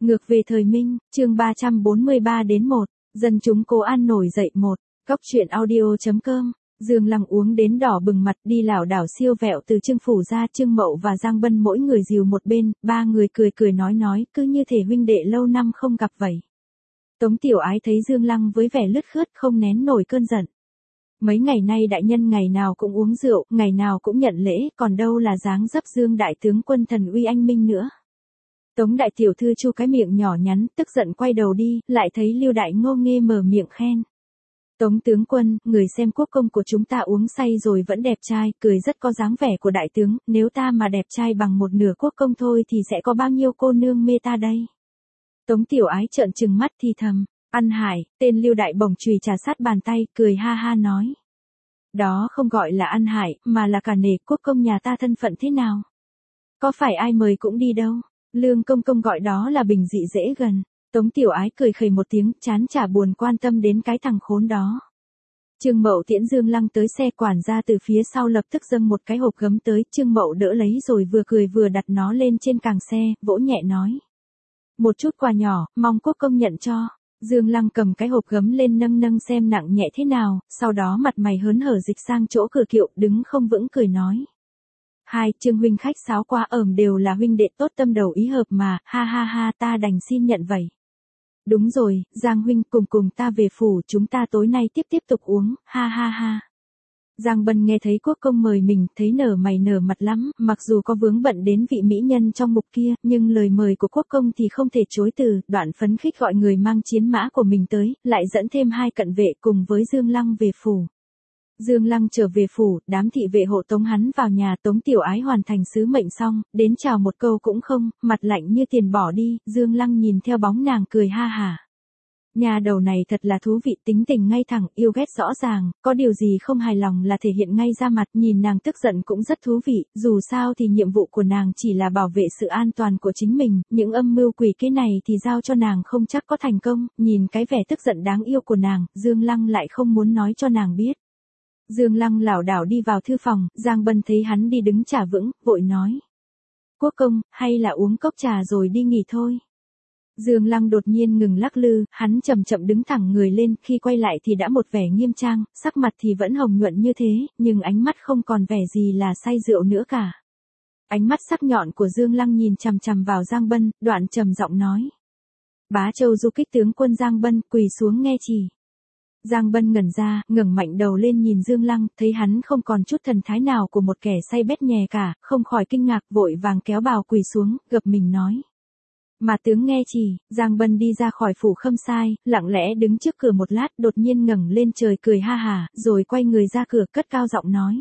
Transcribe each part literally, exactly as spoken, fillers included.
Ngược về thời Minh, chương ba trăm bốn mươi ba đến một, dân chúng Cố An nổi dậy một, Cóc truyện audio chấm com. Dương Lăng uống đến đỏ bừng mặt đi lảo đảo siêu vẹo từ Trương phủ ra, Trương Mậu và Giang Bân mỗi người dìu một bên, ba người cười cười nói nói, cứ như thể huynh đệ lâu năm không gặp vậy. Tống Tiểu Ái thấy Dương Lăng với vẻ lướt khướt không nén nổi cơn giận. Mấy ngày nay đại nhân ngày nào cũng uống rượu, ngày nào cũng nhận lễ, còn đâu là dáng dấp Dương đại tướng quân thần uy anh minh nữa. Tống đại tiểu thư chu cái miệng nhỏ nhắn, tức giận quay đầu đi, lại thấy Lưu đại ngô nghê mở miệng khen. Tống tướng quân, người xem quốc công của chúng ta uống say rồi vẫn đẹp trai, cười rất có dáng vẻ của đại tướng, nếu ta mà đẹp trai bằng một nửa quốc công thôi thì sẽ có bao nhiêu cô nương mê ta đây. Tống Tiểu Ái trợn trừng mắt thì thầm, ăn hải, tên Lưu đại bổng chùy trà sát bàn tay, cười ha ha nói. Đó không gọi là ăn hải, mà là cả nể quốc công nhà ta thân phận thế nào. Có phải ai mời cũng đi đâu. Lương công công gọi đó là bình dị dễ gần. Tống Tiểu Ái cười khẩy một tiếng, chán chả buồn quan tâm đến cái thằng khốn đó. Trương Mậu tiễn Dương Lăng tới xe, quản gia từ phía sau lập tức dâng một cái hộp gấm tới, Trương Mậu đỡ lấy rồi vừa cười vừa đặt nó lên trên càng xe, vỗ nhẹ nói. Một chút quà nhỏ, mong quốc công nhận cho. Dương Lăng cầm cái hộp gấm lên nâng nâng xem nặng nhẹ thế nào, sau đó mặt mày hớn hở dịch sang chỗ cửa kiệu, đứng không vững cười nói. Hai, Trương huynh khách sáo qua ẩm đều là huynh đệ tốt tâm đầu ý hợp mà, ha ha ha, ta đành xin nhận vậy. Đúng rồi, Giang huynh cùng cùng ta về phủ, chúng ta tối nay tiếp tiếp tục uống, ha ha ha. Giang Bân nghe thấy quốc công mời mình, thấy nở mày nở mặt lắm, mặc dù có vướng bận đến vị mỹ nhân trong mục kia, nhưng lời mời của quốc công thì không thể chối từ, đoạn phấn khích gọi người mang chiến mã của mình tới, lại dẫn thêm hai cận vệ cùng với Dương Lăng về phủ. Dương Lăng trở về phủ, đám thị vệ hộ tống hắn vào nhà, Tống Tiểu Ái hoàn thành sứ mệnh xong, đến chào một câu cũng không, mặt lạnh như tiền bỏ đi, Dương Lăng nhìn theo bóng nàng cười ha hả. Nhà đầu này thật là thú vị, tính tình ngay thẳng, yêu ghét rõ ràng, có điều gì không hài lòng là thể hiện ngay ra mặt, nhìn nàng tức giận cũng rất thú vị, dù sao thì nhiệm vụ của nàng chỉ là bảo vệ sự an toàn của chính mình, những âm mưu quỷ kế này thì giao cho nàng không chắc có thành công, nhìn cái vẻ tức giận đáng yêu của nàng, Dương Lăng lại không muốn nói cho nàng biết. Dương Lăng lảo đảo đi vào thư phòng, Giang Bân thấy hắn đi đứng chả vững, vội nói. Quốc công, hay là uống cốc trà rồi đi nghỉ thôi. Dương Lăng đột nhiên ngừng lắc lư, hắn chậm chậm đứng thẳng người lên, khi quay lại thì đã một vẻ nghiêm trang, sắc mặt thì vẫn hồng nhuận như thế, nhưng ánh mắt không còn vẻ gì là say rượu nữa cả. Ánh mắt sắc nhọn của Dương Lăng nhìn chằm chằm vào Giang Bân, đoạn trầm giọng nói. Bá Châu du kích tướng quân Giang Bân, quỳ xuống nghe chỉ. Giang Bân ngẩn ra, ngẩng mạnh đầu lên nhìn Dương Lăng, thấy hắn không còn chút thần thái nào của một kẻ say bét nhè cả, không khỏi kinh ngạc, vội vàng kéo bào quỳ xuống, gập mình nói. Mà tướng nghe chỉ, Giang Bân đi ra khỏi phủ Khâm Sai, lặng lẽ đứng trước cửa một lát, đột nhiên ngẩng lên trời cười ha hả, rồi quay người ra cửa cất cao giọng nói.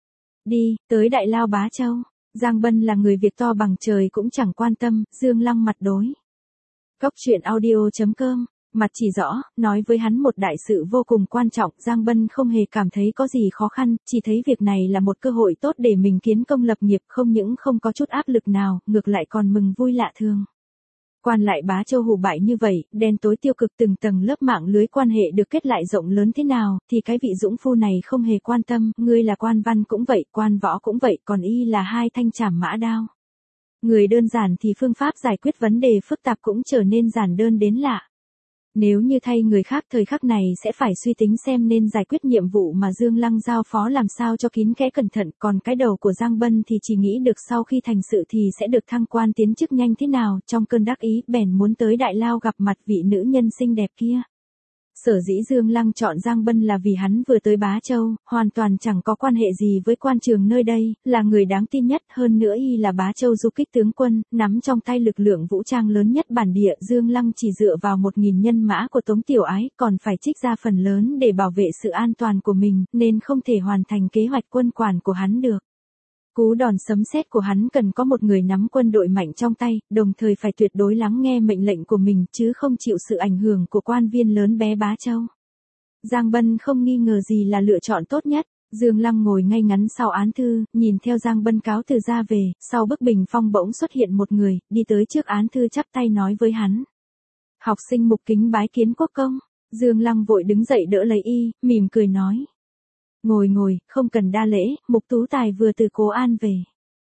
Đi, tới Đại Lao Bá Châu. Giang Bân là người việc to bằng trời cũng chẳng quan tâm, Dương Lăng mặt đối. Cóc truyện audio chấm com. Mặt chỉ rõ, nói với hắn một đại sự vô cùng quan trọng, Giang Bân không hề cảm thấy có gì khó khăn, chỉ thấy việc này là một cơ hội tốt để mình kiến công lập nghiệp, không những không có chút áp lực nào, ngược lại còn mừng vui lạ thường. Quan lại Bá Châu hủ bại như vậy, đen tối tiêu cực từng tầng lớp mạng lưới quan hệ được kết lại rộng lớn thế nào, thì cái vị dũng phu này không hề quan tâm, ngươi là quan văn cũng vậy, quan võ cũng vậy, còn y là hai thanh trảm mã đao. Người đơn giản thì phương pháp giải quyết vấn đề phức tạp cũng trở nên giản đơn đến lạ. Nếu như thay người khác thời khắc này sẽ phải suy tính xem nên giải quyết nhiệm vụ mà Dương Lăng giao phó làm sao cho kín kẽ cẩn thận, còn cái đầu của Giang Bân thì chỉ nghĩ được sau khi thành sự thì sẽ được thăng quan tiến chức nhanh thế nào, trong cơn đắc ý bèn muốn tới Đại Lao gặp mặt vị nữ nhân xinh đẹp kia. Sở dĩ Dương Lăng chọn Giang Bân là vì hắn vừa tới Bá Châu, hoàn toàn chẳng có quan hệ gì với quan trường nơi đây, là người đáng tin nhất, hơn nữa y là Bá Châu du kích tướng quân, nắm trong tay lực lượng vũ trang lớn nhất bản địa. Dương Lăng chỉ dựa vào một nghìn nhân mã của Tống Tiểu Ái, còn phải trích ra phần lớn để bảo vệ sự an toàn của mình, nên không thể hoàn thành kế hoạch quân quản của hắn được. Cú đòn sấm sét của hắn cần có một người nắm quân đội mạnh trong tay, đồng thời phải tuyệt đối lắng nghe mệnh lệnh của mình chứ không chịu sự ảnh hưởng của quan viên lớn bé Bá Châu. Giang Bân không nghi ngờ gì là lựa chọn tốt nhất. Dương Lăng ngồi ngay ngắn sau án thư, nhìn theo Giang Bân cáo từ ra về, sau bức bình phong bỗng xuất hiện một người, đi tới trước án thư chắp tay nói với hắn. Học sinh Mục kính bái kiến quốc công. Dương Lăng vội đứng dậy đỡ lấy y, mỉm cười nói. Ngồi ngồi, không cần đa lễ, Mục tú tài vừa từ Cố An về.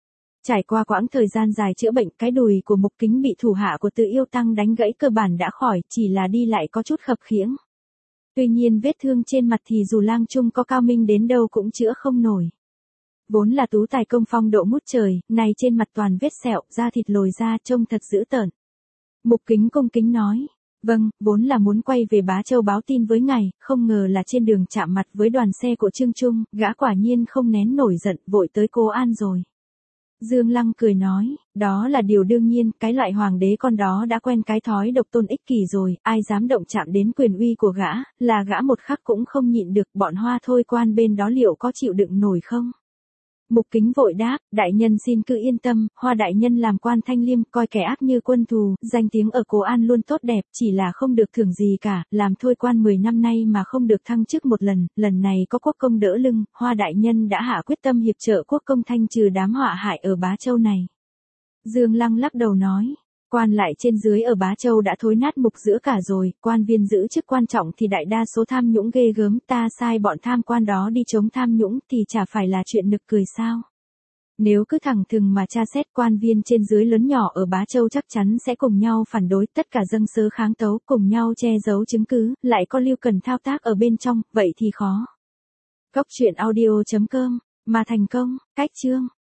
Trải qua quãng thời gian dài chữa bệnh, cái đùi của Mục Kính bị thủ hạ của Từ Yêu Tăng đánh gãy cơ bản đã khỏi, chỉ là đi lại có chút khập khiễng. Tuy nhiên vết thương trên mặt thì dù Lang Trung có cao minh đến đâu cũng chữa không nổi. Vốn là tú tài công phong độ ngút trời, này trên mặt toàn vết sẹo, da thịt lồi ra trông thật dữ tợn. Mục Kính cung kính nói, vâng, vốn là muốn quay về Bá Châu báo tin với ngài, không ngờ là trên đường chạm mặt với đoàn xe của Trương Trung, gã quả nhiên không nén nổi giận, vội tới Cố An rồi. Dương Lăng cười nói, đó là điều đương nhiên, cái loại hoàng đế con đó đã quen cái thói độc tôn ích kỷ rồi, ai dám động chạm đến quyền uy của gã, là gã một khắc cũng không nhịn được, bọn Hoa Thôi quan bên đó liệu có chịu đựng nổi không? Mục Kính vội đáp, đại nhân xin cứ yên tâm, Hoa đại nhân làm quan thanh liêm, coi kẻ ác như quân thù, danh tiếng ở Cố An luôn tốt đẹp, chỉ là không được thưởng gì cả, làm thôi quan mười năm nay mà không được thăng chức một lần, lần này có quốc công đỡ lưng, Hoa đại nhân đã hạ quyết tâm hiệp trợ quốc công thanh trừ đám họa hại ở Bá Châu này. Dương Lăng lắc đầu nói, quan lại trên dưới ở Bá Châu đã thối nát mục giữa cả rồi, quan viên giữ chức quan trọng thì đại đa số tham nhũng ghê gớm, ta sai bọn tham quan đó đi chống tham nhũng thì chả phải là chuyện nực cười sao. Nếu cứ thẳng thừng mà tra xét, quan viên trên dưới lớn nhỏ ở Bá Châu chắc chắn sẽ cùng nhau phản đối, tất cả dâng sớ kháng tấu, cùng nhau che giấu chứng cứ, lại có Lưu Cần thao tác ở bên trong, vậy thì khó. Góc truyện audio chấm com, mà thành công, cách chương.